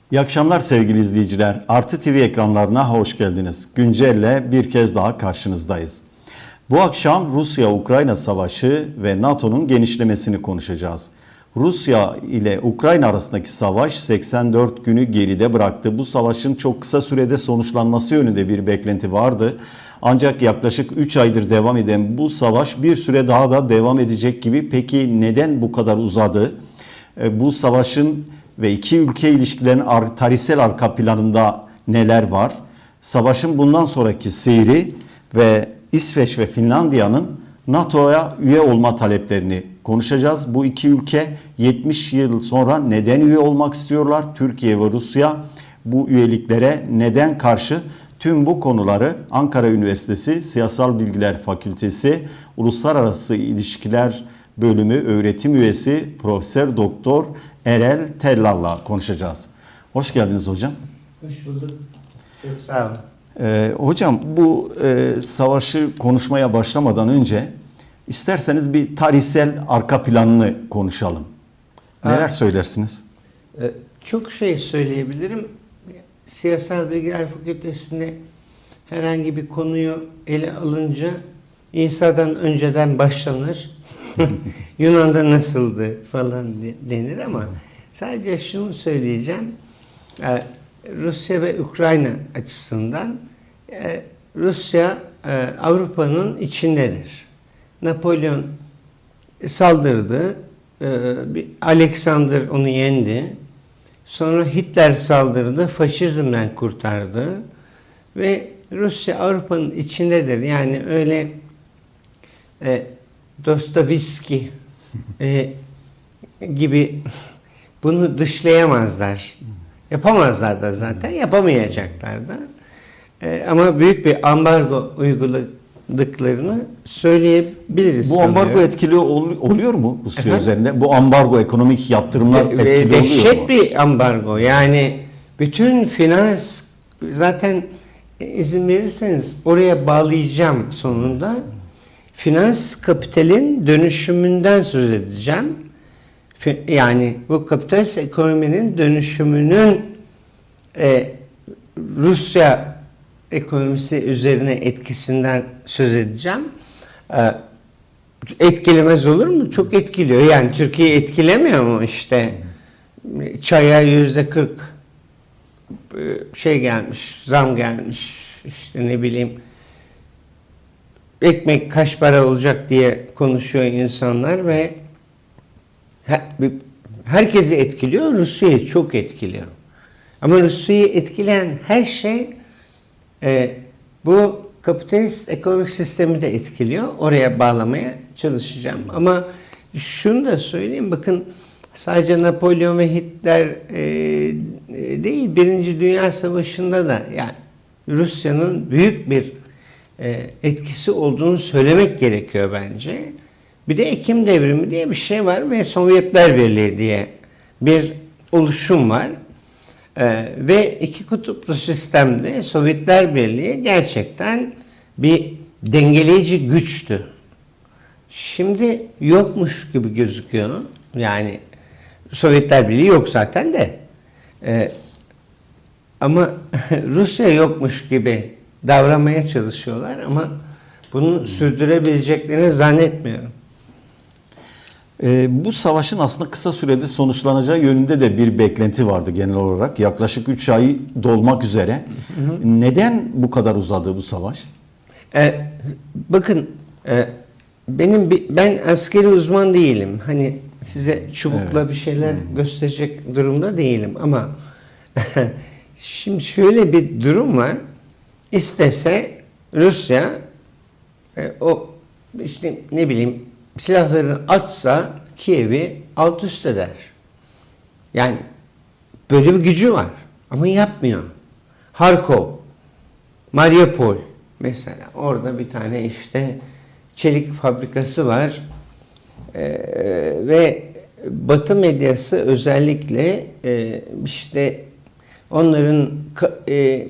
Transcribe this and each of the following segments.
İyi akşamlar sevgili izleyiciler. Artı TV ekranlarına hoş geldiniz. Güncel'le bir kez daha karşınızdayız. Bu akşam Rusya-Ukrayna savaşı ve NATO'nun genişlemesini konuşacağız. Rusya ile Ukrayna arasındaki savaş 84 günü geride bıraktı. Bu savaşın çok kısa sürede sonuçlanması yönünde bir beklenti vardı. Ancak yaklaşık 3 aydır devam eden bu savaş bir süre daha da devam edecek gibi. Peki neden bu kadar uzadı? Bu savaşın ve iki ülke ilişkilerinin tarihsel arka planında neler var? Savaşın bundan sonraki seyri ve İsveç ve Finlandiya'nın NATO'ya üye olma taleplerini konuşacağız. Bu iki ülke 70 yıl sonra neden üye olmak istiyorlar? Türkiye ve Rusya bu üyeliklere neden karşı? Tüm bu konuları Ankara Üniversitesi Siyasal Bilgiler Fakültesi Uluslararası İlişkiler Bölümü öğretim üyesi Profesör Doktor Erel Tellal'la konuşacağız. Hoş geldiniz hocam. Hoş bulduk. Çok sağ olun. Hocam bu savaşı konuşmaya başlamadan önce isterseniz bir tarihsel arka planını konuşalım. Neler söylersiniz? Çok şey söyleyebilirim. Siyasal Bilgiler Fakültesi'nde herhangi bir konuyu ele alınca İsa'dan önceden başlanır. Yunan'da nasıldı falan denir ama sadece şunu söyleyeceğim. Rusya ve Ukrayna açısından Rusya Avrupa'nın içindedir. Napolyon saldırdı. Alexander onu yendi. Sonra Hitler saldırdı. Faşizmden kurtardı. Ve Rusya Avrupa'nın içindedir. Yani öyle Dostoyevski gibi bunu dışlayamazlar. Yapamazlar da zaten, yapamayacaklar da. Ama büyük bir ambargo uyguladıklarını söyleyebiliriz. Bu ambargo etkili oluyor mu Rusya üzerinde? Bu ambargo, ekonomik yaptırımlar etkili oluyor mu? Dehşet bir ambargo. Yani bütün finans, zaten izin verirseniz oraya bağlayacağım sonunda. Finans kapitalin dönüşümünden söz edeceğim. Yani bu kapitalist ekonominin dönüşümünün Rusya ekonomisi üzerine etkisinden söz edeceğim. Etkilemez olur mu? Çok etkiliyor. Yani Türkiye etkilemiyor mu işte? Çaya %40 şey gelmiş, zam gelmiş. İşte ne bileyim, ekmek kaç para olacak diye konuşuyor insanlar ve herkesi etkiliyor, Rusya'yı çok etkiliyor. Ama Rusya'yı etkileyen her şey bu kapitalist ekonomik sistemi de etkiliyor. Oraya bağlamaya çalışacağım. Ama şunu da söyleyeyim, bakın sadece Napolyon ve Hitler değil, Birinci Dünya Savaşı'nda da yani Rusya'nın büyük bir etkisi olduğunu söylemek gerekiyor bence. Bir de Ekim Devrimi diye bir şey var ve Sovyetler Birliği diye bir oluşum var. Ve iki kutuplu sistemde Sovyetler Birliği gerçekten bir dengeleyici güçtü. Şimdi yokmuş gibi gözüküyor. Yani Sovyetler Birliği yok zaten de. Ama Rusya yokmuş gibi davranmaya çalışıyorlar ama bunu sürdürebileceklerini zannetmiyorum. Bu savaşın aslında kısa sürede sonuçlanacağı yönünde de bir beklenti vardı genel olarak. Yaklaşık 3 ay dolmak üzere. Neden bu kadar uzadı bu savaş? Bakın ben askeri uzman değilim. Hani size çubukla bir şeyler gösterecek durumda değilim ama şimdi şöyle bir durum var. İstese Rusya o işte ne bileyim silahlarını atsa Kiev'i alt üst eder. Yani böyle bir gücü var ama yapmıyor. Harkov, Mariupol mesela, orada bir tane işte çelik fabrikası var ve Batı medyası özellikle işte onların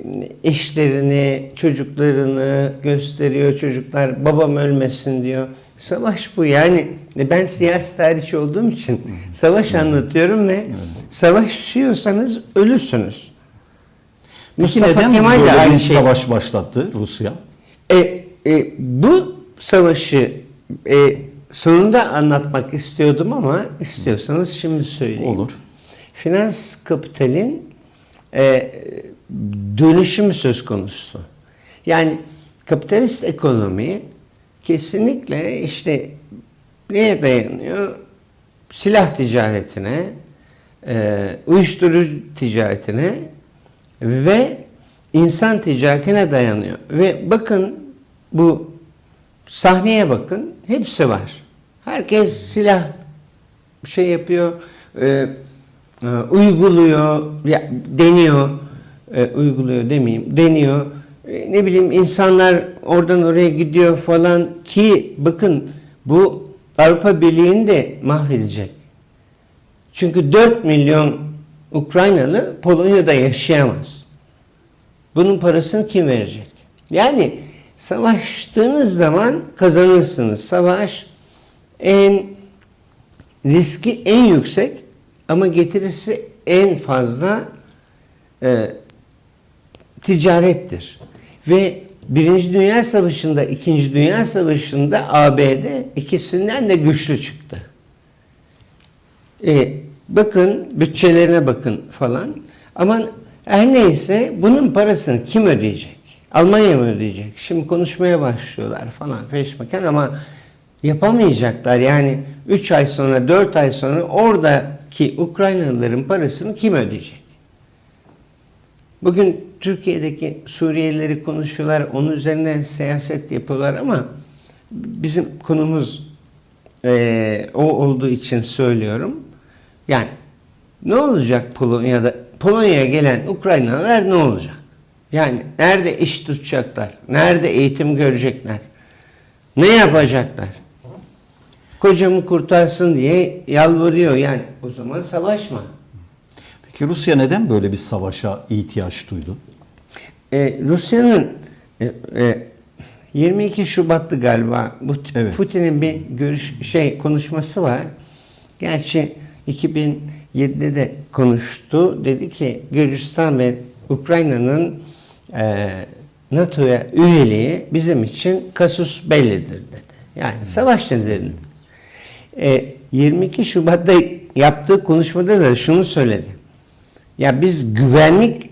eşlerini, çocuklarını gösteriyor. Çocuklar babam ölmesin diyor. Savaş bu yani. Ben siyasi tarihçi olduğum için savaş anlatıyorum ve savaşıyorsanız ölürsünüz. Peki Mustafa neden Kemal de böyle aynı bir şey. savaş başlattı Rusya? Bu savaşı sonunda anlatmak istiyordum ama istiyorsanız şimdi söyleyeyim. Olur. Finans kapitalin dönüşümü söz konusu. Yani kapitalist ekonomi kesinlikle işte neye dayanıyor? Silah ticaretine, uyuşturucu ticaretine ve insan ticaretine dayanıyor. Ve bakın bu sahneye bakın, hepsi var. Herkes silah şey yapıyor, uyguluyor, deniyor, uyguluyor demeyeyim, deniyor. Ne bileyim insanlar oradan oraya gidiyor falan ki bakın bu Avrupa Birliği'ni de mahvedecek. Çünkü 4 milyon Ukraynalı Polonya'da yaşayamaz. Bunun parasını kim verecek? Yani savaştığınız zaman kazanırsınız. Savaş riski en yüksek ama getirisi en fazla ticarettir. Ve Birinci Dünya Savaşı'nda, İkinci Dünya Savaşı'nda ABD ikisinden de güçlü çıktı. Bakın bütçelerine bakın falan. Ama her neyse bunun parasını kim ödeyecek? Almanya mı ödeyecek? Şimdi konuşmaya başlıyorlar falan feşmeken ama yapamayacaklar. Yani 3 ay sonra 4 ay sonra oradaki Ukraynalıların parasını kim ödeyecek? Bugün Türkiye'deki Suriyelileri konuşuyorlar, onun üzerine siyaset yapıyorlar ama bizim konumuz o olduğu için söylüyorum. Yani ne olacak Polonya'da? Polonya'ya gelen Ukraynalılar ne olacak? Yani nerede iş tutacaklar? Nerede eğitim görecekler? Ne yapacaklar? Kocamı kurtarsın diye yalvarıyor. Yani o zaman savaşma. Peki Rusya neden böyle bir savaşa ihtiyaç duydu? Rusya'nın 22 Şubat'tı galiba. Evet. Putin'in bir konuşması var. Gerçi 2007'de de konuştu. Dedi ki Gürcistan ve Ukrayna'nın NATO'ya üyeliği bizim için kasus bellidir dedi. Yani savaş nedeni. 22 Şubat'ta yaptığı konuşmada da şunu söyledi. Ya biz güvenlik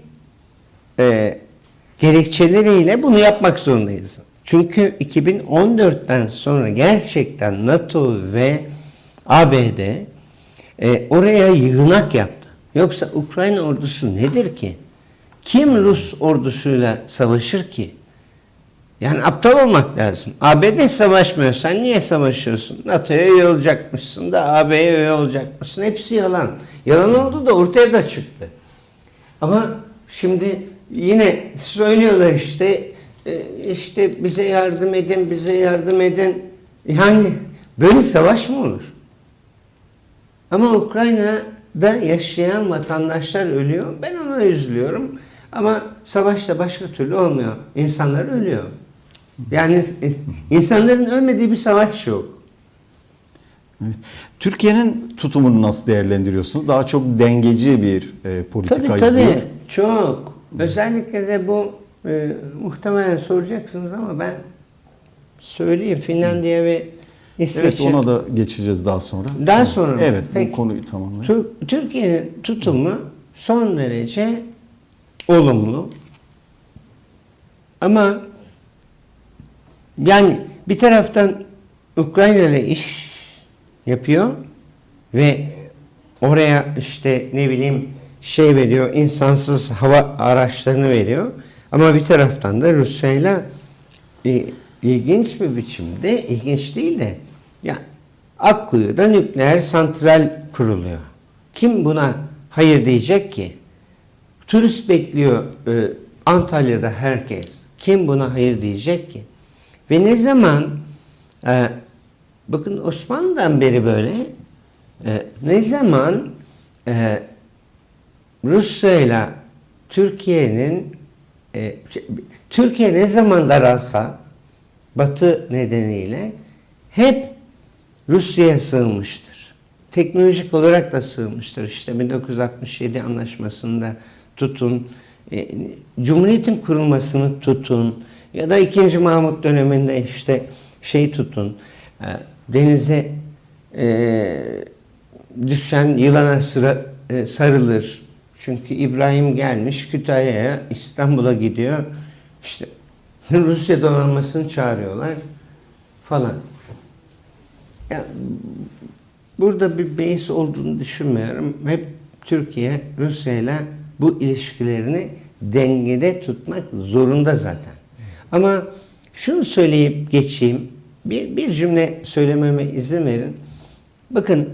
gerekçeleriyle bunu yapmak zorundayız. Çünkü 2014'ten sonra gerçekten NATO ve ABD oraya yığınak yaptı. Yoksa Ukrayna ordusu nedir ki? Kim Rus ordusuyla savaşır ki? Yani aptal olmak lazım. ABD savaşmıyor. Sen niye savaşıyorsun? NATO'ya üye olacakmışsın da AB'ye üye olacakmışsın. Hepsi yalan. Yalan oldu da ortaya da çıktı. Ama şimdi yine söylüyorlar işte bize yardım edin, bize yardım edin. Yani böyle savaş mı olur? Ama Ukrayna'da yaşayan vatandaşlar ölüyor. Ben ona üzülüyorum. Ama savaşta başka türlü olmuyor. İnsanlar ölüyor. Yani insanların ölmediği bir savaş yok. Evet. Türkiye'nin tutumunu nasıl değerlendiriyorsunuz? Daha çok dengeci bir politika Tabii izliyor. çok. Özellikle de bu muhtemelen soracaksınız ama ben söyleyeyim Finlandiya ve İsveç'e. Evet, ona da geçeceğiz daha sonra. Daha sonra mı? Evet, Peki. bu konuyu tamamlayalım. Türkiye'nin tutumu son derece olumlu. Ama yani bir taraftan Ukrayna ile iş yapıyor ve oraya işte ne bileyim veriyor, insansız hava araçlarını veriyor. Ama bir taraftan da Rusya ile ilginç bir biçimde, ilginç değil de ya Akkuyu'da nükleer santral kuruluyor. Kim buna hayır diyecek ki? Turist bekliyor Antalya'da herkes. Kim buna hayır diyecek ki? Ve ne zaman bakın Osmanlı'dan beri böyle ne zaman Rusya ile Türkiye'nin Türkiye ne zaman daralsa Batı nedeniyle hep Rusya'ya sığınmıştır. Teknolojik olarak da sığınmıştır. İşte 1967 anlaşmasında tutun, Cumhuriyet'in kurulmasını tutun ya da 2. Mahmut döneminde işte tutun, denize düşen yılana sarılır. Çünkü İbrahim gelmiş Kütahya'ya, İstanbul'a gidiyor. İşte Rusya donanmasını çağırıyorlar falan. Yani burada bir beis olduğunu düşünmüyorum. Hep Türkiye Rusya'yla bu ilişkilerini dengede tutmak zorunda zaten. Ama şunu söyleyip geçeyim. Bir cümle söylememe izin verin. Bakın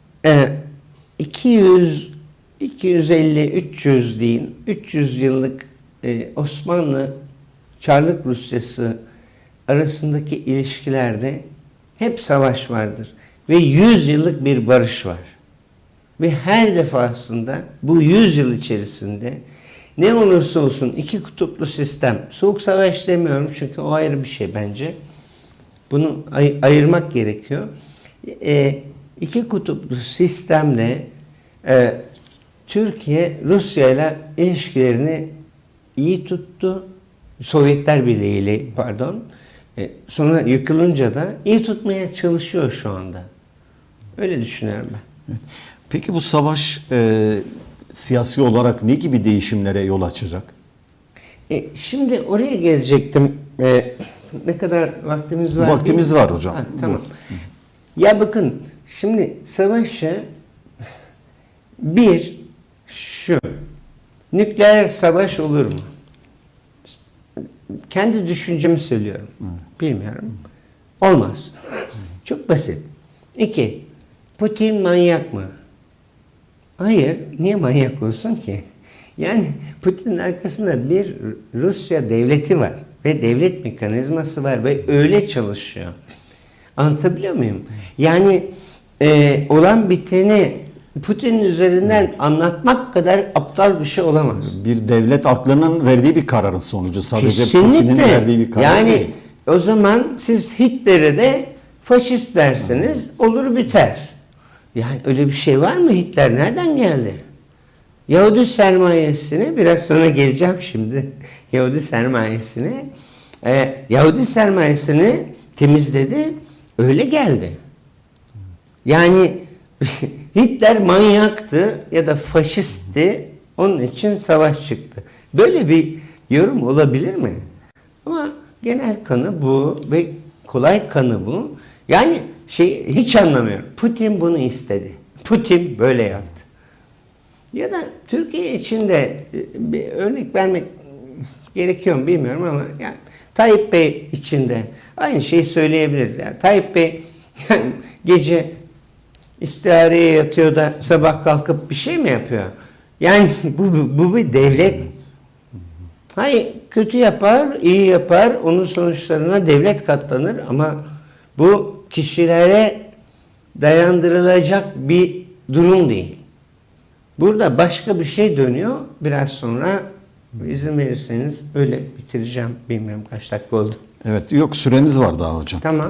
200, 250, 300 deyin. 300 yıllık Osmanlı Çarlık Rusyası arasındaki ilişkilerde hep savaş vardır. Ve 100 yıllık bir barış var. Ve her defasında bu 100 yıl içerisinde ne olursa olsun iki kutuplu sistem, soğuk savaş demiyorum çünkü o ayrı bir şey bence. Bunu ayırmak gerekiyor. İki kutuplu sistemle Türkiye Rusya ile ilişkilerini iyi tuttu. Sovyetler Birliği ile pardon. Sonra yıkılınca da iyi tutmaya çalışıyor şu anda. Öyle düşünüyorum ben. Evet. Peki bu savaş siyasi olarak ne gibi değişimlere yol açacak? Şimdi oraya gelecektim. Ne kadar vaktimiz var? Vaktimiz var hocam. Ha, tamam. Ya bakın şimdi savaşı şu nükleer savaş olur mu? Kendi düşüncemi söylüyorum. Evet. Bilmiyorum. Olmaz. Çok basit. 2. Putin manyak mı? Hayır. Niye manyak olsun ki? Yani Putin'in arkasında bir Rusya devleti var. Ve devlet mekanizması var. Ve öyle çalışıyor. Anlatabiliyor muyum? Yani olan biteni Putin'in üzerinden anlatmak kadar aptal bir şey olamaz. Bir devlet aklının verdiği bir kararın sonucu. Sadece Kesinlikle. Putin'in verdiği bir karar yani değil. O zaman siz Hitler'e de faşist dersiniz, olur biter. Yani öyle bir şey var mı? Hitler nereden geldi? Yahudi sermayesini, biraz sonra geleceğim şimdi, Yahudi sermayesini temizledi, öyle geldi. Yani Hitler manyaktı ya da faşistti, onun için savaş çıktı. Böyle bir yorum olabilir mi? Ama genel kanı bu ve kolay kanı bu. Yani hiç anlamıyorum. Putin bunu istedi. Putin böyle yaptı. Ya da Türkiye için de bir örnek vermek gerekiyor mu bilmiyorum ama yani Tayyip Bey için de aynı şeyi söyleyebiliriz. Yani Tayyip Bey yani gece istihareye yatıyor da sabah kalkıp bir şey mi yapıyor? Yani bu bir devlet. Hayır, kötü yapar, iyi yapar, onun sonuçlarına devlet katlanır ama bu kişilere dayandırılacak bir durum değil. Burada başka bir şey dönüyor. Biraz sonra izin verirseniz öyle bitireceğim. Bilmiyorum kaç dakika oldu. Evet, yok süremiz var daha hocam. Tamam.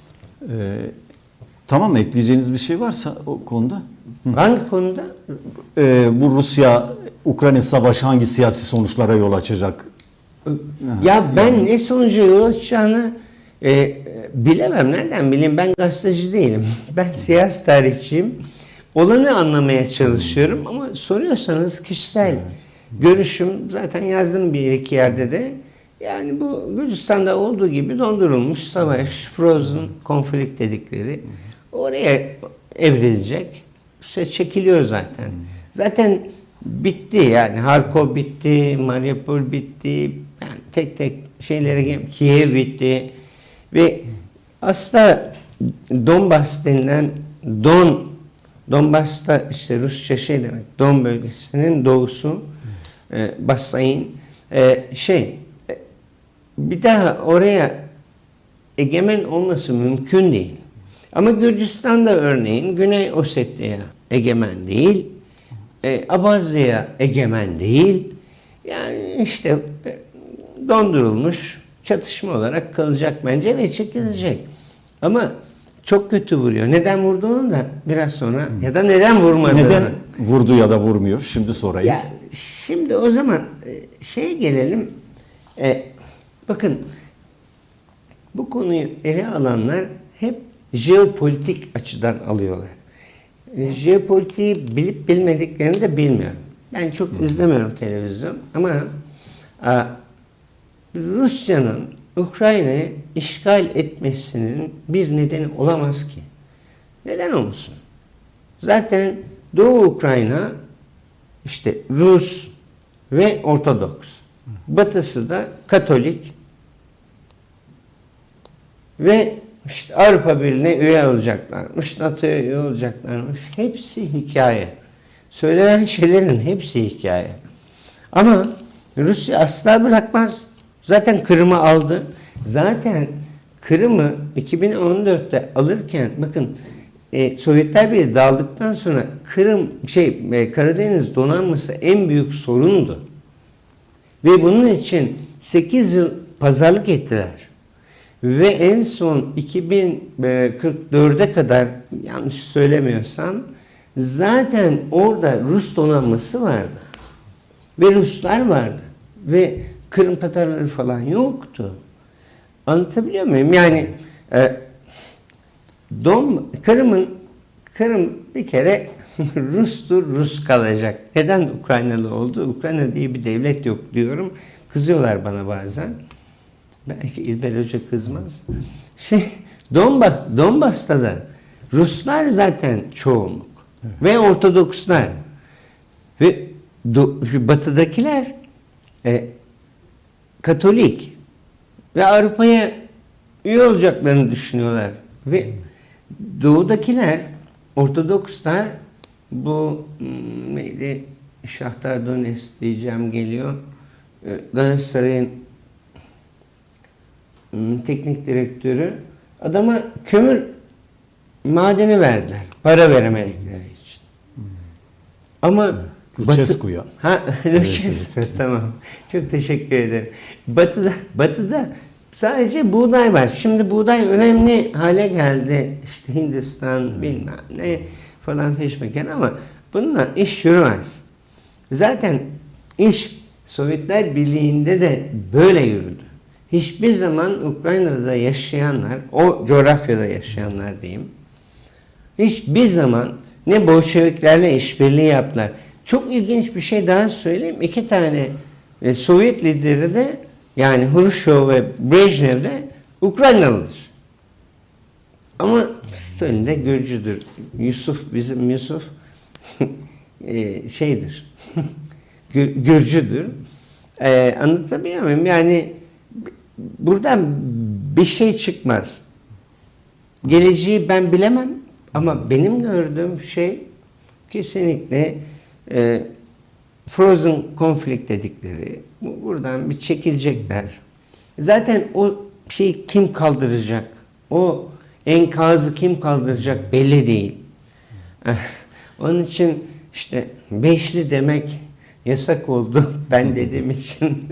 Tamam, ekleyeceğiniz bir şey varsa o konuda? Hangi konuda? Bu Rusya-Ukrayna savaşı hangi siyasi sonuçlara yol açacak? Ya ben ne sonuca yol açacağını bilemem. Nereden bileyim? Ben gazeteci değilim. Ben siyasi tarihçiyim. Olanı anlamaya çalışıyorum ama soruyorsanız kişisel görüşüm, zaten yazdım bir iki yerde de. Yani bu Gürcistan'da olduğu gibi dondurulmuş savaş, frozen conflict dedikleri oraya evrilecek. İşte çekiliyor zaten. Zaten bitti yani. Harkov bitti, Mariupol bitti. Yani tek tek şeylere Kiev bitti. Ve aslında Donbas denilen Donbas'ta işte Rusça demek. Don bölgesinin doğusu, Basayın bir daha oraya egemen olması mümkün değil. Ama Gürcistan'da örneğin Güney Ossetya'ya egemen değil, Abhazya'ya egemen değil. Yani işte dondurulmuş çatışma olarak kalacak bence ve çekilecek. Ama çok kötü vuruyor. Neden vurduğunu da biraz sonra ya da neden vurmadığını. Neden vurdu ya da vurmuyor? Şimdi sorayım. Ya şimdi o zaman şeye gelelim. Bakın bu konuyu ele alanlar hep jeopolitik açıdan alıyorlar. Jeopolitiği bilip bilmediklerini de bilmiyorum. Ben çok izlemiyorum televizyon ama Rusya'nın Ukrayna'yı işgal etmesinin bir nedeni olamaz ki. Neden olsun? Zaten Doğu Ukrayna işte Rus ve Ortodoks. Batısı da Katolik ve işte Avrupa Birliği'ne üye olacaklarmış, NATO'ya üye olacaklarmış. Hepsi hikaye. Söylenen şeylerin hepsi hikaye. Ama Rusya asla bırakmaz. Zaten Kırım'ı aldı. Zaten Kırım'ı 2014'te alırken bakın Sovyetler Birliği dağıldıktan sonra Kırım Karadeniz donanması en büyük sorundu. Ve bunun için 8 yıl pazarlık ettiler. Ve en son 2044'e kadar yanlış söylemiyorsam zaten orada Rus donanması vardı. Ve Ruslar vardı. Ve Kırım Tatarları falan yoktu. Anlatabiliyor muyum? Yani Kırım bir kere Rus'tur, Rus kalacak. Neden Ukraynalı oldu? Ukrayna diye bir devlet yok diyorum. Kızıyorlar bana bazen. Belki İlber Hoca kızmaz. Donbas'ta da Ruslar zaten çoğunluk. Evet. Ve Ortodokslar. Ve batıdakiler Katolik. Ve Avrupa'ya üye olacaklarını düşünüyorlar. Ve doğudakiler Ortodokslar bu neydi? Şahtar Donetsk diyeceğim geliyor. Galatasaray'ın teknik direktörü adama kömür madeni verdiler. Para veremedikleri için. Ama Lucescu'ya. Lucescu tamam. Çok teşekkür ederim. Batı'da sadece buğday var. Şimdi buğday önemli hale geldi. İşte Hindistan bilmem ne falan peşmeken ama bununla iş yürümez. Zaten iş Sovyetler Birliği'nde de böyle yürüdü. Hiçbir zaman Ukrayna'da yaşayanlar, o coğrafyada yaşayanlar diyeyim, hiçbir zaman ne Bolşeviklerle işbirliği yaptılar. Çok ilginç bir şey daha söyleyeyim. 2 tane Sovyet lideri de yani Hruşov ve Brejnev de Ukraynalıdır. Ama Stalin de Gürcüdür. Bizim Yusuf şeydir. Gürcüdür. Anlatabiliyor muyum? Yani buradan bir şey çıkmaz. Geleceği ben bilemem ama benim gördüğüm şey kesinlikle frozen conflict dedikleri. Buradan bir çekilecekler. Zaten o şeyi kim kaldıracak? O enkazı kim kaldıracak belli değil. Onun için işte beşli demek yasak oldu ben dediğim için.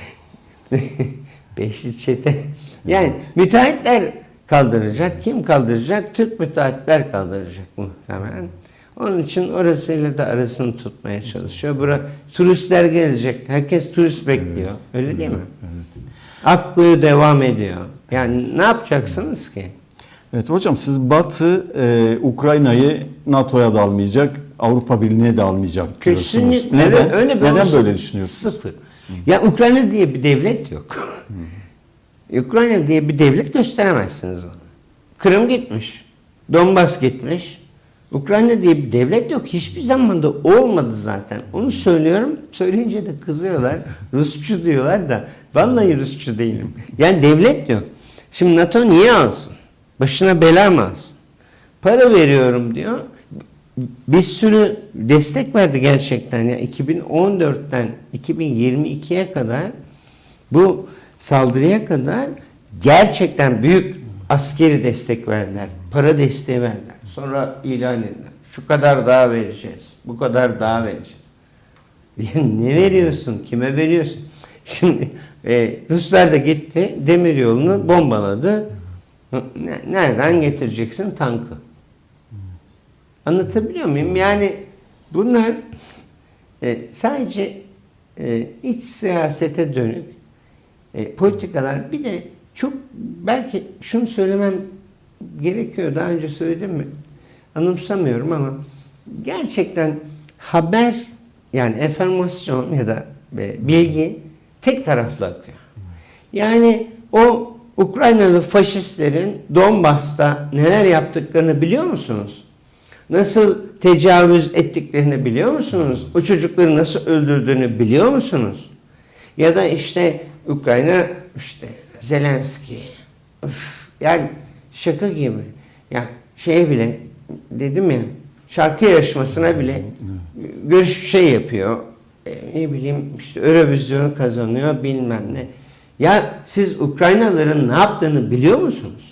Beşli çete. Yani müteahhitler kaldıracak. Kim kaldıracak? Türk müteahhitler kaldıracak muhtemelen. Onun için orasıyla da arasını tutmaya çalışıyor. Turistler gelecek. Herkes turist bekliyor. Evet, öyle değil mi? Evet. Akkuyu devam ediyor. Yani ne yapacaksınız ki? Evet hocam siz Batı Ukrayna'yı NATO'ya da almayacak, Avrupa Birliği'ne de almayacak diyorsunuz. Kesinlikle. Neden? Neden böyle düşünüyorsunuz? Sıfır. Ya Ukrayna diye bir devlet yok. Ukrayna diye bir devlet gösteremezsiniz bana. Kırım gitmiş. Donbas gitmiş. Ukrayna diye bir devlet yok. Hiçbir zaman da olmadı zaten. Onu söylüyorum. Söyleyince de kızıyorlar. Rusçu diyorlar da. Vallahi Rusçu değilim. Yani devlet yok. Şimdi NATO niye alsın? Başına bela mı alsın? Para veriyorum diyor. Bir sürü destek verdi gerçekten. Yani 2014'ten 2022'ye kadar bu saldırıya kadar gerçekten büyük askeri destek verdiler. Para desteği verdiler. Sonra ilan ettiler. Şu kadar daha vereceğiz. Bu kadar daha vereceğiz. Ne veriyorsun? Kime veriyorsun? Şimdi Ruslar da gitti. Demiryolunu bombaladı. Nereden getireceksin tankı? Anlatabiliyor muyum? Yani bunlar sadece iç siyasete dönük politikalar. Bir de çok belki şunu söylemem gerekiyor. Daha önce söyledim mi? Anımsamıyorum ama gerçekten haber yani enformasyon ya da bilgi tek taraflı akıyor. Yani o Ukraynalı faşistlerin Donbas'ta neler yaptıklarını biliyor musunuz? Nasıl tecavüz ettiklerini biliyor musunuz? O çocukları nasıl öldürdüğünü biliyor musunuz? Ya da işte Ukrayna işte Zelenski yani şaka gibi. Ya şeye bile dedim ya şarkı yarışmasına bile görüş yapıyor. Ne bileyim işte Eurovision kazanıyor bilmem ne. Ya siz Ukraynalıların ne yaptığını biliyor musunuz?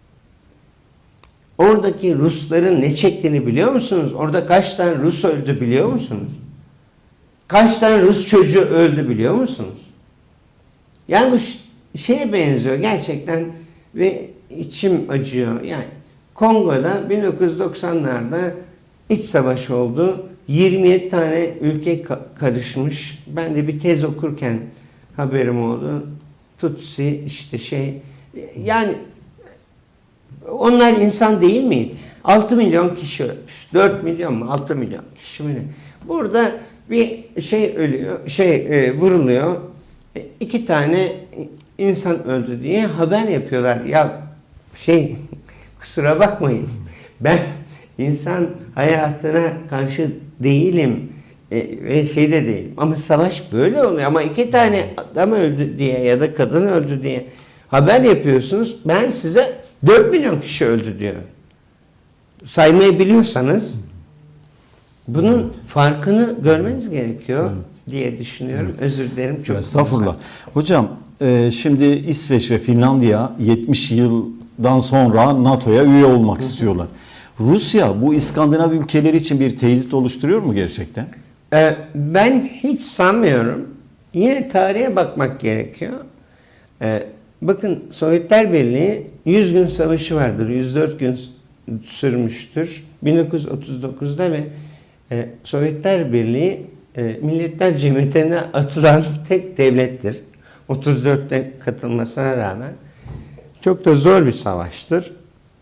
Oradaki Rusların ne çektiğini biliyor musunuz? Orada kaç tane Rus öldü biliyor musunuz? Kaç tane Rus çocuğu öldü biliyor musunuz? Yani bu şeye benziyor gerçekten ve içim acıyor. Yani Kongo'da 1990'larda iç savaş oldu. 27 tane ülke karışmış. Ben de bir tez okurken haberim oldu. Tutsi işte yani onlar insan değil miydi? 6 milyon kişi ölmüş. 4 milyon mu? 6 milyon kişi mi ne? Burada bir ölüyor, vuruluyor. 2 tane insan öldü diye haber yapıyorlar. Ya kusura bakmayın. Ben insan hayatına karşı değilim. Ve de değilim. Ama savaş böyle oluyor. Ama 2 tane adam öldü diye ya da kadın öldü diye haber yapıyorsunuz. Ben size 4 milyon kişi öldü diyorum. Saymayı biliyorsanız bunun farkını görmeniz gerekiyor diye düşünüyorum. Özür dilerim. Çok estağfurullah. Hocam şimdi İsveç ve Finlandiya 70 yıldan sonra NATO'ya üye olmak istiyorlar. Rusya bu İskandinav ülkeleri için bir tehdit oluşturuyor mu gerçekten? Ben hiç sanmıyorum. Yine tarihe bakmak gerekiyor. Bakın Sovyetler Birliği 100 gün savaşı vardır. 104 gün sürmüştür. 1939'da ve Sovyetler Birliği Milletler Cemiyeti'ne atılan tek devlettir. 34'te katılmasına rağmen. Çok da zor bir savaştır.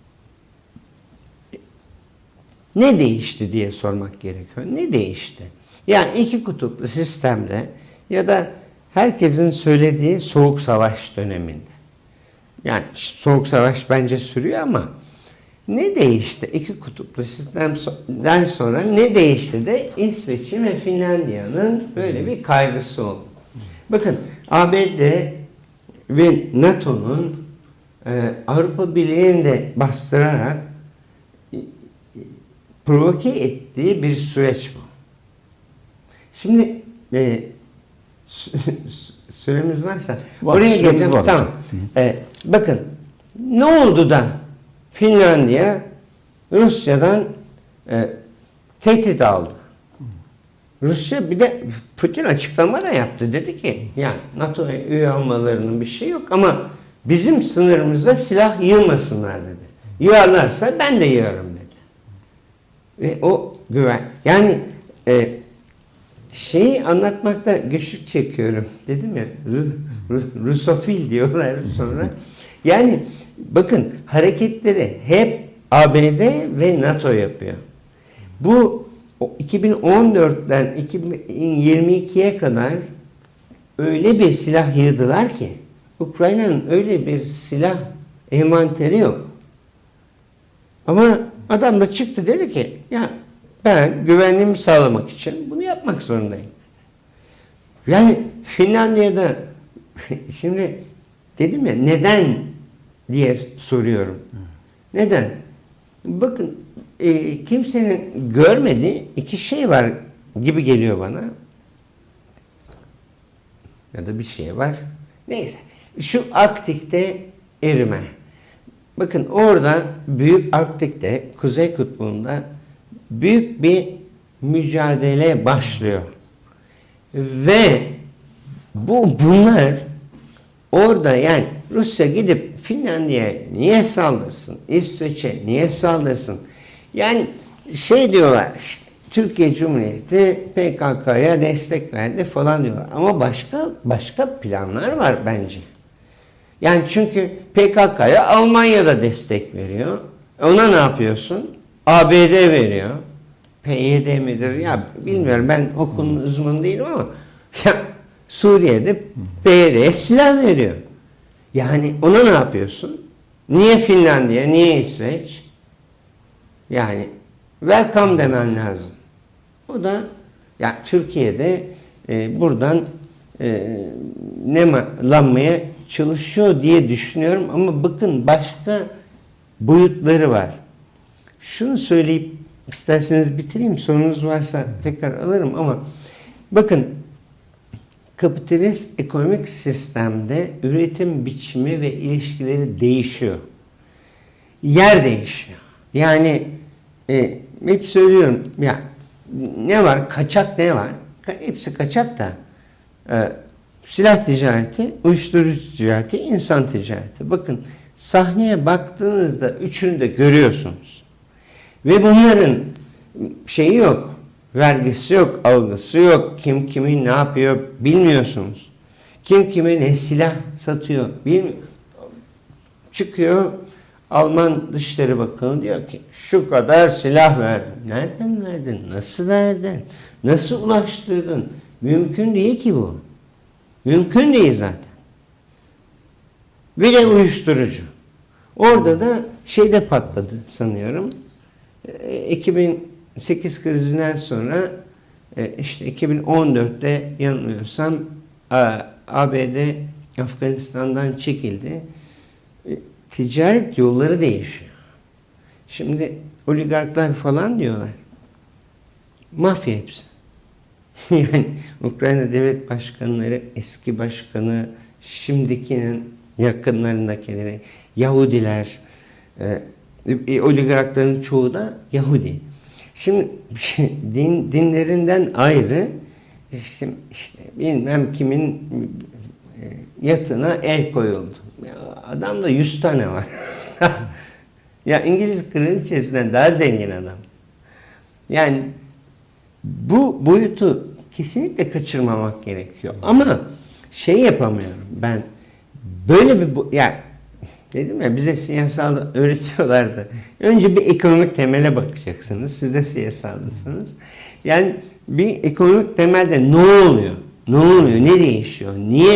Ne değişti diye sormak gerekiyor. Ne değişti? Yani iki kutuplu sistemde ya da herkesin söylediği soğuk savaş döneminde. Yani soğuk savaş bence sürüyor ama ne değişti? İki kutuplu sistemden sonra ne değişti de İsveç'in ve Finlandiya'nın böyle bir kaygısı oldu. Bakın ABD ve NATO'nun Avrupa Birliği'ni de bastırarak provoke ettiği bir süreç bu. Şimdi süremiz varsa oraya geleceğim. Var tamam. Bakın ne oldu da Finlandiya Rusya'dan tehdit aldı. Rusya bir de Putin açıklama da yaptı. Dedi ki yani NATO'ya üye olmalarının bir şey yok ama bizim sınırımıza silah yığmasınlar dedi. Yığarlarsa ben de yığarım dedi. Ve o güven. Yani anlatmakta güçlük çekiyorum. Dedim ya Rusofil diyorlar sonra. Yani bakın hareketleri hep ABD ve NATO yapıyor. Bu 2014'ten 2022'ye kadar öyle bir silah yığdılar ki Ukrayna'nın öyle bir silah envanteri yok. Ama adam da çıktı dedi ki ya ben güvenliğimi sağlamak için bunu yapmak zorundayım. Yani Finlandiya'da şimdi dedim ya neden diye soruyorum. Neden? Bakın kimsenin görmediği iki şey var gibi geliyor bana. Ya da bir şey var. Neyse. Şu Arktik'te erime. Bakın orada Büyük Arktik'te, Kuzey Kutbu'nda büyük bir mücadele başlıyor. Ve bunlar orada yani Rusya gidip Finlandiya'ya niye saldırsın? İsveç'e niye saldırsın? Yani şey diyorlar işte, Türkiye Cumhuriyeti PKK'ya destek verdi falan diyorlar. Ama başka planlar var bence. Yani çünkü PKK'ya Almanya da destek veriyor. Ona ne yapıyorsun? ABD veriyor. PYD midir? Ya bilmiyorum, ben o konunun uzmanı değilim ama ya, Suriye'de PYD'ye silah veriyor. Yani ona ne yapıyorsun? Niye Finlandiya, niye İsveç? Yani welcome demen lazım. O da ya Türkiye'de buradan nemalanmaya çalışıyor diye düşünüyorum ama bakın başka boyutları var. Şunu söyleyip isterseniz bitireyim, sorunuz varsa tekrar alırım ama bakın, kapitalist ekonomik sistemde üretim biçimi ve ilişkileri değişiyor. Yer değişiyor. Yani hep söylüyorum ya, ne var? Kaçak ne var? Hepsi kaçak da. Silah ticareti, uyuşturucu ticareti, insan ticareti. Bakın sahneye baktığınızda üçünü de görüyorsunuz. Ve bunların şeyi yok. Vergisi yok, algısı yok. Kim kimin ne yapıyor bilmiyorsunuz. Kim kime ne silah satıyor bilmiyor. Çıkıyor Alman Dışişleri Bakanı diyor ki şu kadar silah verdim. Nereden verdin? Nasıl verdin? Nasıl ulaştırdın? Mümkün değil ki bu. Mümkün değil zaten. Bir de uyuşturucu. Orada da şeyde patladı sanıyorum. 2008 krizinden sonra işte 2014'te yanılmıyorsam ABD Afganistan'dan çekildi. Ticaret yolları değişiyor. Şimdi oligarklar falan diyorlar. Mafya hepsi. Yani Ukrayna devlet başkanları, eski başkanı, şimdikinin yakınlarındakileri, Yahudiler, oligarkların çoğu da Yahudi. Şimdi dinlerinden ayrı işte bilmem kimin yatına el koyuldu. Ya adamda 100 tane var. Ya İngiliz kraliçesinden daha zengin adam. Yani bu boyutu kesinlikle kaçırmamak gerekiyor. Ama şey yapamıyorum ben. Böyle bir ya dedim ya, bize siyasal öğretiyorlardı. Önce bir ekonomik temele bakacaksınız. Siz de siyasaldısınız. Yani bir ekonomik temelde ne oluyor? Ne oluyor? Ne değişiyor?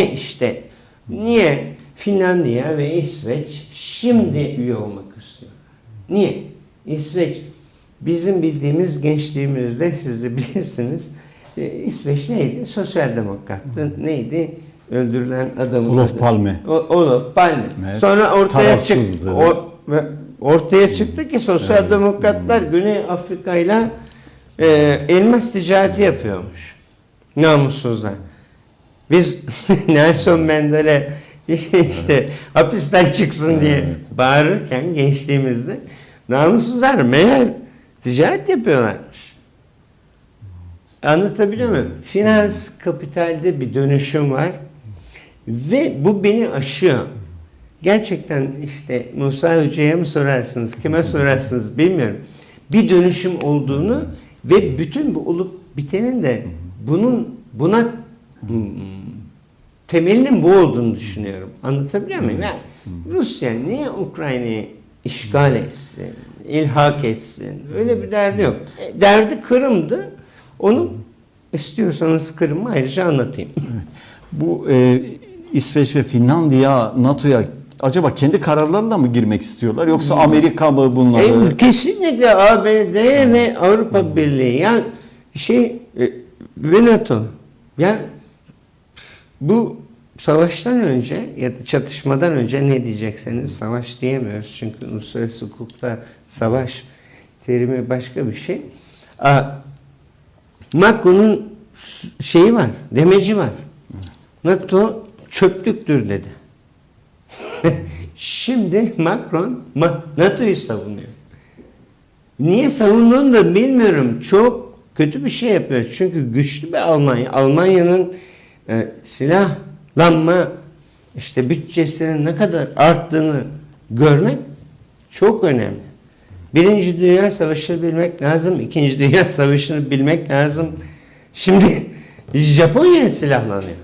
Niye Finlandiya ve İsveç şimdi üye olmak istiyor? Niye? İsveç bizim bildiğimiz gençliğimizde, siz de bilirsiniz, İsveç neydi? Sosyal demokrattı. Neydi? Öldürülen adamın Olof Palme. Olof Palme. Evet. Sonra Tarafsızdı. ortaya çıktı ki sosyal demokratlar Güney Afrika ile elmas ticareti yapıyormuş. Namussuzlar. Biz Nelson Mandela işte hapisten çıksın diye bağırırken gençliğimizde namussuzlar meğer ticaret yapıyorlarmış. Anlatabiliyor muyum? Finans, kapitalde bir dönüşüm var ve bu beni aşıyor. Gerçekten işte Musa Hoca'ya mı sorarsınız, kime sorarsınız bilmiyorum. Bir dönüşüm olduğunu ve bütün bu olup bitenin de buna temelinin bu olduğunu düşünüyorum. Anlatabiliyor muyum? Yani Rusya niye Ukrayna'yı işgal etsin, ilhak etsin? Öyle bir derdi yok. Derdi Kırım'dı. Onu istiyorsanız Kırım'ı ayrıca anlatayım. Evet. Bu İsveç ve Finlandiya NATO'ya acaba kendi kararlarıyla mı girmek istiyorlar, yoksa Amerika mı bunları? Kesinlikle ABD ve Avrupa Birliği. Yani ve NATO. Yani bu savaştan önce ya da çatışmadan önce ne diyecekseniz, savaş diyemiyoruz çünkü uluslararası hukukta savaş terimi başka bir şey. Macron'un şeyi var, demeci var. Evet. NATO çöplüktür dedi. Şimdi Macron NATO'yu savunuyor. Niye savunduğunu da bilmiyorum. Çok kötü bir şey yapıyor. Çünkü güçlü bir Almanya. Almanya'nın silahlanma işte bütçesinin ne kadar arttığını görmek çok önemli. Birinci Dünya Savaşı'nı bilmek lazım, İkinci Dünya Savaşı'nı bilmek lazım. Şimdi Japonya silahlanıyor.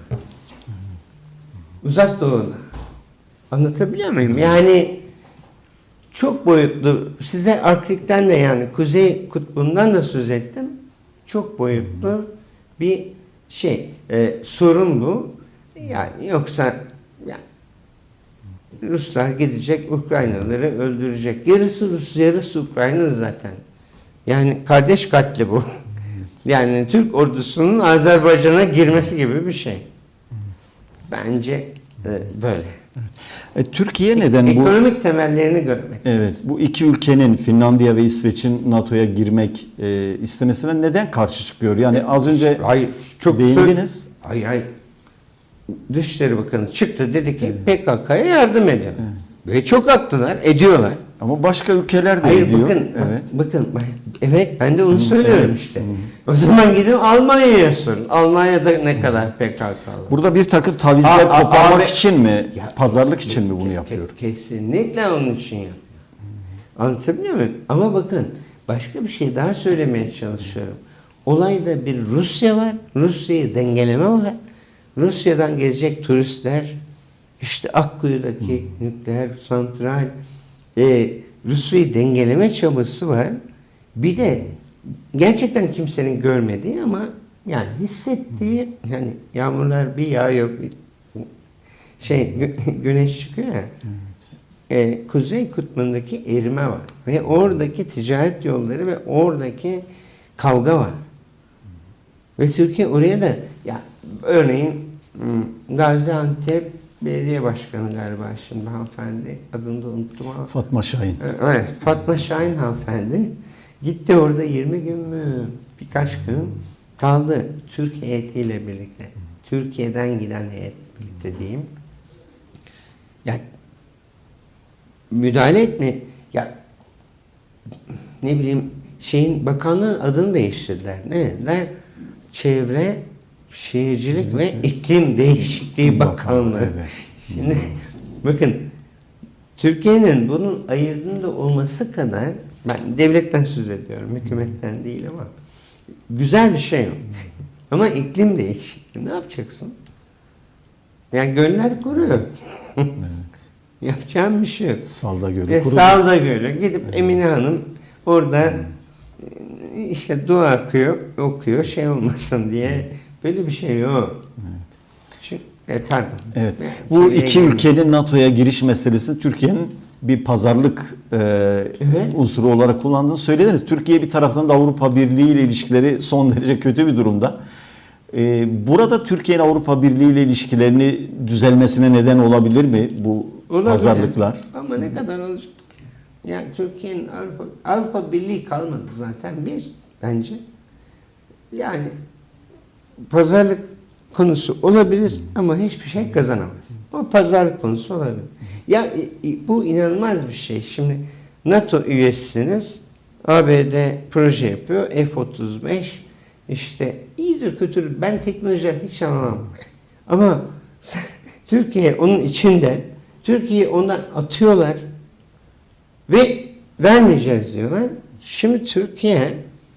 Uzak Doğu'da. Anlatabiliyor muyum? Yani çok boyutlu. Size Arktik'ten de yani Kuzey Kutbu'ndan da söz ettim. Çok boyutlu bir sorun bu. Yani yoksa yani Ruslar gidecek Ukraynalıları öldürecek. Yarısı Rus, yarısı Ukraynalı zaten. Yani kardeş katli bu. Yani Türk ordusunun Azerbaycan'a girmesi gibi bir şey. Bence böyle. Türkiye neden bu? Ekonomik temellerini görmek. Evet, bu iki ülkenin Finlandiya ve İsveç'in NATO'ya girmek istemesine neden karşı çıkıyor? Yani az önce çok değindiniz. Hayır. Dışişleri Bakanı çıktı dedi ki PKK'ya yardım ediyor. Ve çok haklılar, ediyorlar. Ama başka ülkeler de ediyor. Bakın, evet ben de onu söylüyorum işte. O zaman gidin Almanya'ya sorun. Almanya'da ne kadar PKK'lı? Burada bir takım tavizler koparmak için mi, pazarlık için mi bunu yapıyor? Kesinlikle onun için yapıyor. Anlatabiliyor muyum? Ama bakın başka bir şey daha söylemeye çalışıyorum. Olayda bir Rusya var, Rusya'yı dengeleme var. Rusya'dan gelecek turistler, işte Akkuyu'daki nükleer santral, Rusya'yı dengeleme çabası var. Bir de gerçekten kimsenin görmediği ama yani hissettiği, yani yağmurlar bir yağıyor, güneş çıkıyor ya. Kuzey Kutbu'ndaki erime var ve oradaki ticaret yolları ve oradaki kavga var. Ve Türkiye oraya da ya örneğin Gaziantep Belediye Başkanı galiba şimdi hanımefendi, adını da unuttum ama. Fatma Şahin. Evet, Fatma Şahin hanımefendi gitti orada 20 gün mü birkaç gün kaldı Türk heyetiyle birlikte. Türkiye'den giden heyet birlikte diyeyim. Yani müdahale etme ya ne bileyim bakanlığın adını değiştirdiler. Ne dediler? Çevre, Şehircilik ve İklim Değişikliği Bakanlığı. Evet. Şimdi bakın Türkiye'nin bunun ayırdığında olması kadar, ben devletten söz ediyorum, hükümetten değil ama güzel bir şey yok. Ama iklim değişikliği ne yapacaksın? Yani göller kuruyor. Evet. Yapacağım bir şey yok. Salda Gölü kurudu. Salda Gölü. Gidip Emine Hanım orada işte dua okuyor olmasın diye. Böyle bir şey yok. Evet. Çünkü, pardon. Evet. Bu iki ülkenin NATO'ya giriş meselesi Türkiye'nin bir pazarlık unsuru olarak kullandığını söylediniz. Türkiye bir taraftan da Avrupa Birliği ile ilişkileri son derece kötü bir durumda. Burada Türkiye'nin Avrupa Birliği ile ilişkilerini düzelmesine neden olabilir mi bu pazarlıklar? Ama ne kadar olacak? Yani Türkiye'nin Avrupa Birliği kalmadı zaten bence. Yani pazarlık konusu olabilir ama hiçbir şey kazanamaz. O pazarlık konusu olabilir. Ya bu inanılmaz bir şey. Şimdi NATO üyesiniz. ABD proje yapıyor. F-35 işte iyidir kötüdür. Ben teknolojiden hiç anlamam. Ama Türkiye onun içinde. Türkiye'yi ondan atıyorlar ve vermeyeceğiz diyorlar. Şimdi Türkiye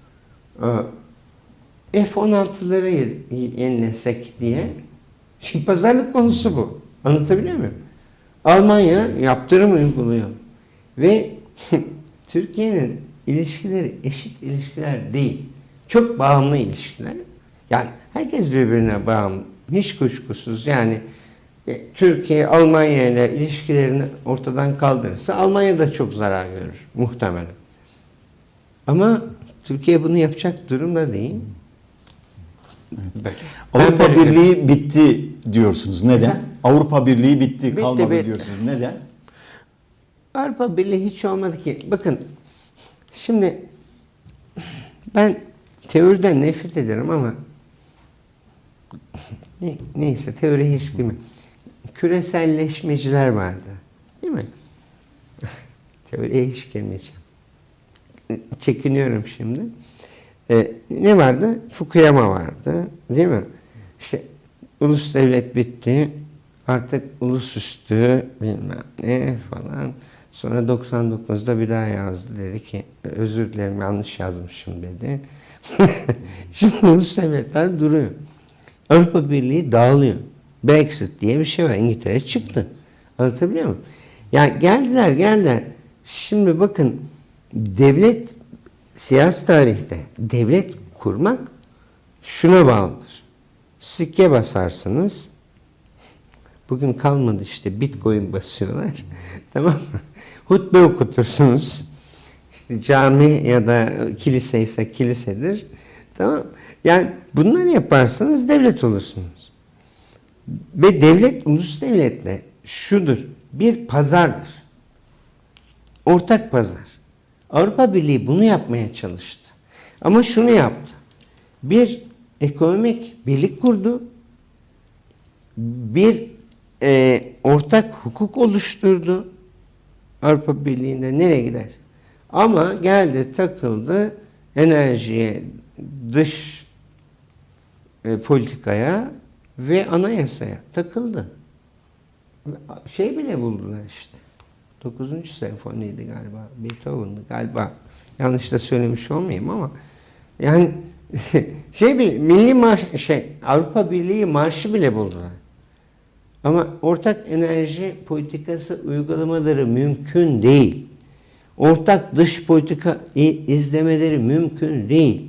F-16'ları yenilesek diye. Şimdi pazarlık konusu bu. Anlatabiliyor muyum? Almanya yaptırım uyguluyor. Ve Türkiye'nin ilişkileri eşit ilişkiler değil. Çok bağımlı ilişkiler. Yani herkes birbirine bağımlı. Hiç kuşkusuz. Yani Türkiye Almanya ile ilişkilerini ortadan kaldırırsa Almanya da çok zarar görür muhtemelen. Ama Türkiye bunu yapacak durumda değil. Evet. Avrupa Birliği bitti diyorsunuz. Neden? Avrupa Birliği bitti, kalmadı diyorsunuz. Neden? Avrupa Birliği hiç olmadı ki. Bakın şimdi ben teoriden nefret ederim ama neyse teori hiç girmem. Küreselleşmeciler vardı. Değil mi? Teoriye hiç girmeyeceğim. Çekiniyorum şimdi. Ne vardı? Fukuyama vardı. Değil mi? İşte ulus devlet bitti. Artık ulusüstü bilmem ne falan. Sonra 99'da bir daha yazdı. Dedi ki özür dilerim yanlış yazmışım dedi. Şimdi ulus devletler duruyor. Avrupa Birliği dağılıyor. Brexit diye bir şey var. İngiltere çıktı. Anlatabiliyor muyum? Ya geldiler. Şimdi bakın devlet siyasi tarihte devlet kurmak şuna bağlıdır. Sikke basarsınız. Bugün kalmadı işte Bitcoin basıyorlar. Tamam mı? Hutbe okutursunuz. İşte cami ya da kilise ise kilisedir. Tamam. Yani bunları yaparsanız devlet olursunuz. Ve devlet ulus devletle şudur. Bir pazardır. Ortak pazar. Avrupa Birliği bunu yapmaya çalıştı. Ama şunu yaptı. Bir ekonomik birlik kurdu. Bir ortak hukuk oluşturdu. Avrupa Birliği'nde nereye gidersin? Ama geldi takıldı enerjiye, dış politikaya ve anayasaya takıldı. Şey bile buldular işte. 9. senfoniydi galiba. Beethoven'dı galiba. Yanlış da söylemiş olmayayım ama yani milli marş Avrupa Birliği marşı bile buldular. Ama ortak enerji politikası uygulamaları mümkün değil. Ortak dış politika izlemeleri mümkün değil.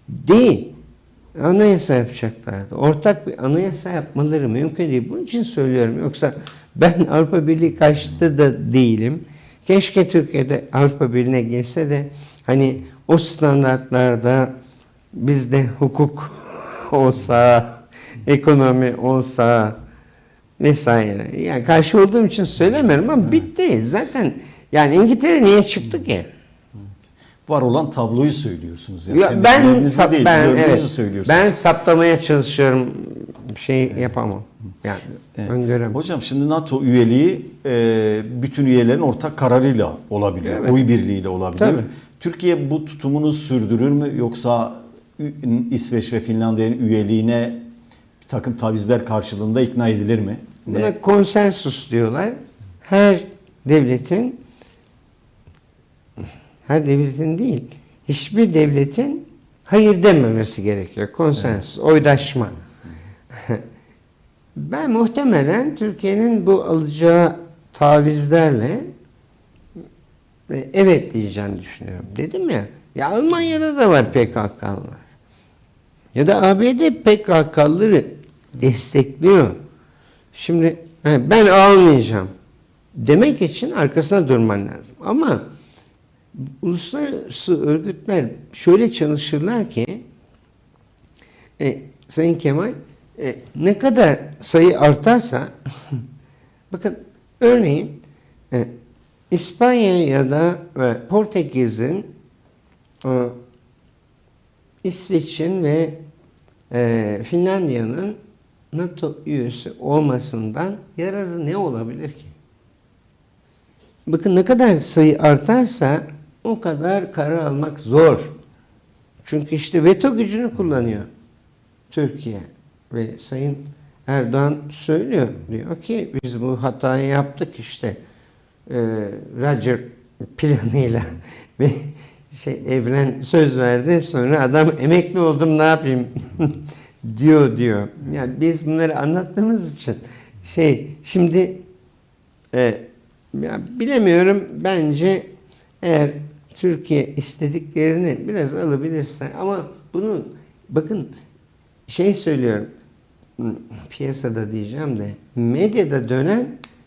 Anayasa yapacaklardı. Ortak bir anayasa yapmaları mümkün değil. Bunun için söylüyorum. Yoksa ben Avrupa Birliği karşıtı da değilim. Keşke Türkiye'de Avrupa Birliği'ne girse de hani o standartlarda bizde hukuk olsa, ekonomi olsa vesaire. Yani karşı olduğum için söylemiyorum ama bitti. Zaten yani İngiltere niye çıktı ki? Var olan tabloyu söylüyorsunuz. Yani Ya ben söylüyorsunuz. Ben saptamaya çalışıyorum. Yapamam. Yani öngöremem. Hocam şimdi NATO üyeliği bütün üyelerin ortak kararıyla olabiliyor. Evet. Oy birliğiyle olabiliyor. Tabii. Türkiye bu tutumunu sürdürür mü yoksa İsveç ve Finlandiya'nın üyeliğine bir takım tavizler karşılığında ikna edilir mi? Buna konsensus diyorlar. Her devletin değil, hiçbir devletin hayır dememesi gerekiyor. Konsensus, oydaşma. Ben muhtemelen Türkiye'nin bu alacağı tavizlerle evet diyeceğini düşünüyorum. Dedim ya Almanya'da da var PKK'lılar. Ya da ABD PKK'lıları destekliyor. Şimdi ben almayacağım demek için arkasına durman lazım. Ama uluslararası örgütler şöyle çalışırlar ki Sayın Kemal ne kadar sayı artarsa bakın örneğin İspanya ya da Portekiz'in İsveç'in ve Finlandiya'nın NATO üyesi olmasından yararı ne olabilir ki? Bakın ne kadar sayı artarsa o kadar karar almak zor. Çünkü işte veto gücünü kullanıyor Türkiye. Ve Sayın Erdoğan söylüyor. Diyor ki biz bu hatayı yaptık işte. Roger planıyla ve Evren söz verdi. Sonra adam emekli oldum ne yapayım diyor. Yani biz bunları anlattığımız için şimdi ya bilemiyorum, bence eğer Türkiye istediklerini biraz alabilirse, ama bunu bakın söylüyorum, piyasada diyeceğim de medyada dönen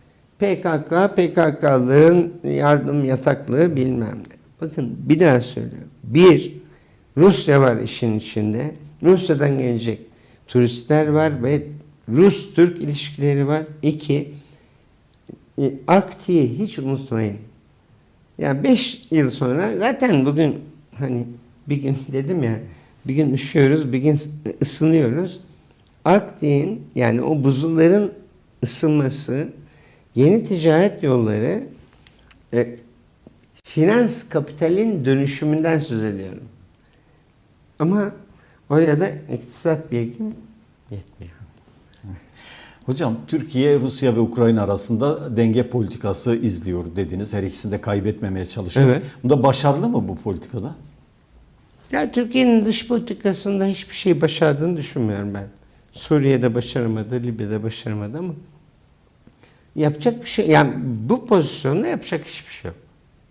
PKK'ların yardım yataklığı bilmem ne. Bakın bir daha söylüyorum. Bir, Rusya var işin içinde. Rusya'dan gelecek turistler var ve Rus-Türk ilişkileri var. İki, Arktik'i hiç unutmayın. Yani 5 yıl sonra zaten bugün hani bir gün dedim ya, bir gün üşüyoruz, bir gün ısınıyoruz. Arktik'in, yani o buzulların ısınması, yeni ticaret yolları, finans kapitalin dönüşümünden söz ediyorum. Ama oraya da iktisat bilgim yetmiyor. Hocam Türkiye, Rusya ve Ukrayna arasında denge politikası izliyor dediniz. Her ikisini de kaybetmemeye çalışıyor. Evet. Bunda başarılı mı bu politikada? Ya Türkiye'nin dış politikasında hiçbir şey başardığını düşünmüyorum ben. Suriye'de başaramadı, Libya'da başaramadı ama yapacak bir şey, yani bu pozisyonda yapacak hiçbir şey yok.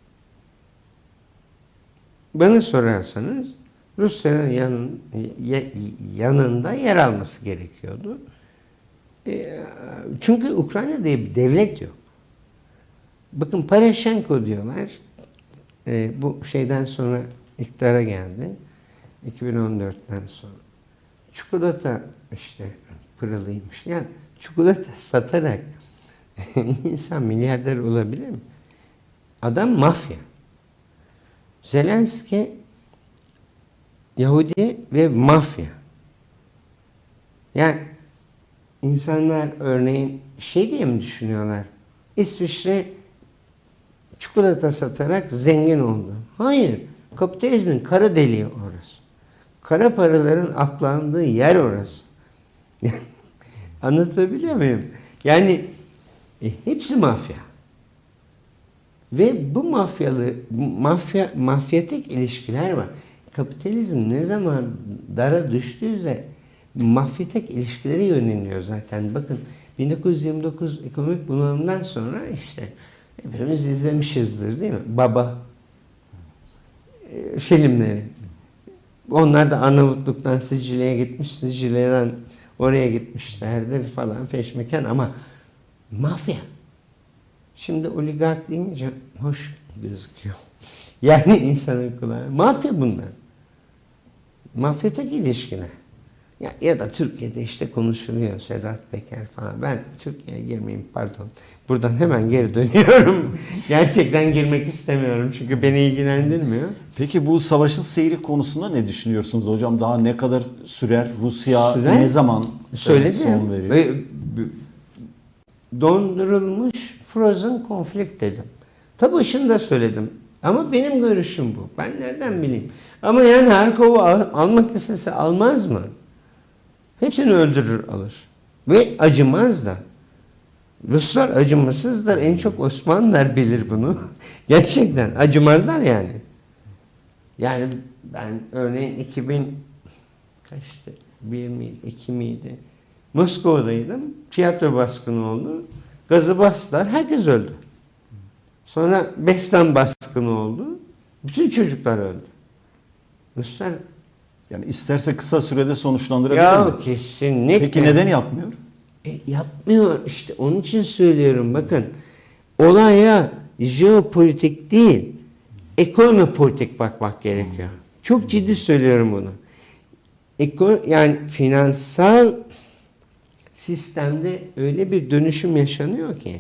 Bana sorarsanız Rusya'nın yanında yer alması gerekiyordu. Çünkü Ukrayna'da bir devlet yok. Bakın Paraşenko diyorlar. Bu şeyden sonra iktidara geldi. 2014'ten sonra. Çikolata işte pırılıymış. Yani çikolata satarak insan milyarder olabilir mi? Adam mafya. Zelenski Yahudi ve mafya. Yani insanlar örneğin şey diye mi düşünüyorlar? İsviçre çikolata satarak zengin oldu. Hayır. Kapitalizmin kara deliği orası. Kara paraların aklandığı yer orası. Anlatabiliyor muyum? Yani hepsi mafya. Ve bu mafyatik ilişkiler var. Kapitalizm ne zaman dara düştüğünde mafyatik ilişkileri yöneliyor zaten. Bakın 1929 ekonomik bunalımdan sonra işte hepimiz izlemişizdir değil mi? Baba filmleri. Onlar da Arnavutluk'tan Sicilya'ya gitmiş, Sicilya'dan oraya gitmişlerdir falan feşmeken ama mafya. Şimdi oligark deyince hoş gözüküyor. Yani insanın kulağı. Mafya bunlar. Mafyatik ilişkiler. Ya da Türkiye'de işte konuşuluyor Sedat Peker falan. Ben Türkiye'ye girmeyeyim pardon. Buradan hemen geri dönüyorum. Gerçekten girmek istemiyorum çünkü beni ilgilendirmiyor. Peki bu savaşın seyri konusunda ne düşünüyorsunuz hocam? Daha ne kadar sürer? Rusya Sürer. ne zaman son veriyor? Dondurulmuş frozen conflict dedim. Ta başında söyledim. Ama benim görüşüm bu. Ben nereden bileyim? Ama yani Harkov'u almak istese almaz mı? Hepsini öldürür alır. Ve acımaz da. Ruslar acımasızlar. En çok Osmanlılar bilir bunu. Gerçekten acımazlar yani. Yani ben örneğin 2000 kaçtı? 1 miydi? 2 miydi? Moskova'daydım. Tiyatro baskını oldu. Gazı bastılar. Herkes öldü. Sonra Beslan baskını oldu. Bütün çocuklar öldü. Ruslar Yani isterse kısa sürede sonuçlandırabilir ya mi? kesinlikle. Peki neden yapmıyor? Yapmıyor işte onun için söylüyorum bakın. Olaya jeopolitik değil, ekonomi politik bakmak gerekiyor. Çok ciddi söylüyorum bunu. Yani finansal sistemde öyle bir dönüşüm yaşanıyor ki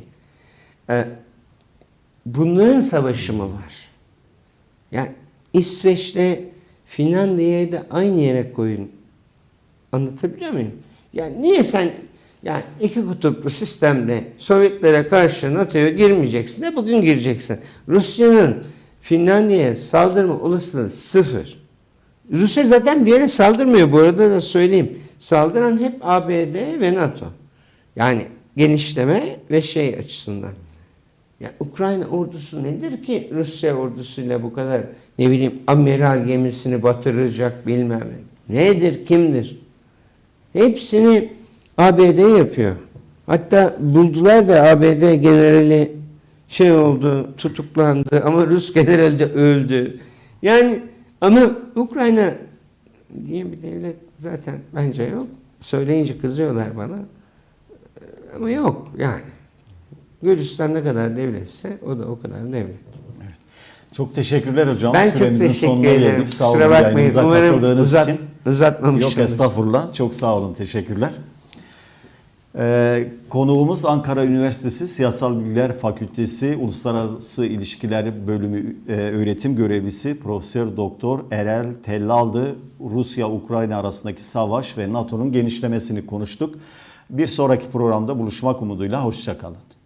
bunların savaşı mı var? Yani İsveç'le Finlandiya'yı da aynı yere koyun. Anlatabiliyor muyum? Yani niye sen yani iki kutuplu sistemle Sovyetlere karşı NATO'ya girmeyeceksin de bugün gireceksin. Rusya'nın Finlandiya'ya saldırma olasılığı sıfır. Rusya zaten bir yere saldırmıyor bu arada da söyleyeyim. Saldıran hep ABD ve NATO. Yani genişleme ve şey açısından. Ya Ukrayna ordusu nedir ki Rusya ordusuyla bu kadar ne bileyim amiral gemisini batıracak bilmem ne. Nedir, kimdir? Hepsini ABD yapıyor. Hatta buldular da ABD generali şey oldu, tutuklandı ama Rus generali de öldü. Yani ama Ukrayna diye bir devlet zaten bence yok. Söyleyince kızıyorlar bana. Ama yok yani. Gürcistan ne kadar devletse o da o kadar devlet. Evet. Çok teşekkürler hocam. Ben Süremizin çok teşekkür sonuna ederim. geldik. Sağ olun Kusura bakmayın. yayınımıza Umarım katıldığınız için. uzatmamışımdır. Yok estağfurullah. Çok sağ olun. Teşekkürler. Konuğumuz Ankara Üniversitesi Siyasal Bilgiler Fakültesi Uluslararası İlişkiler Bölümü öğretim görevlisi Profesör Doktor Erel Tellal'dı. Rusya-Ukrayna arasındaki savaş ve NATO'nun genişlemesini konuştuk. Bir sonraki programda buluşmak umuduyla hoşça kalın.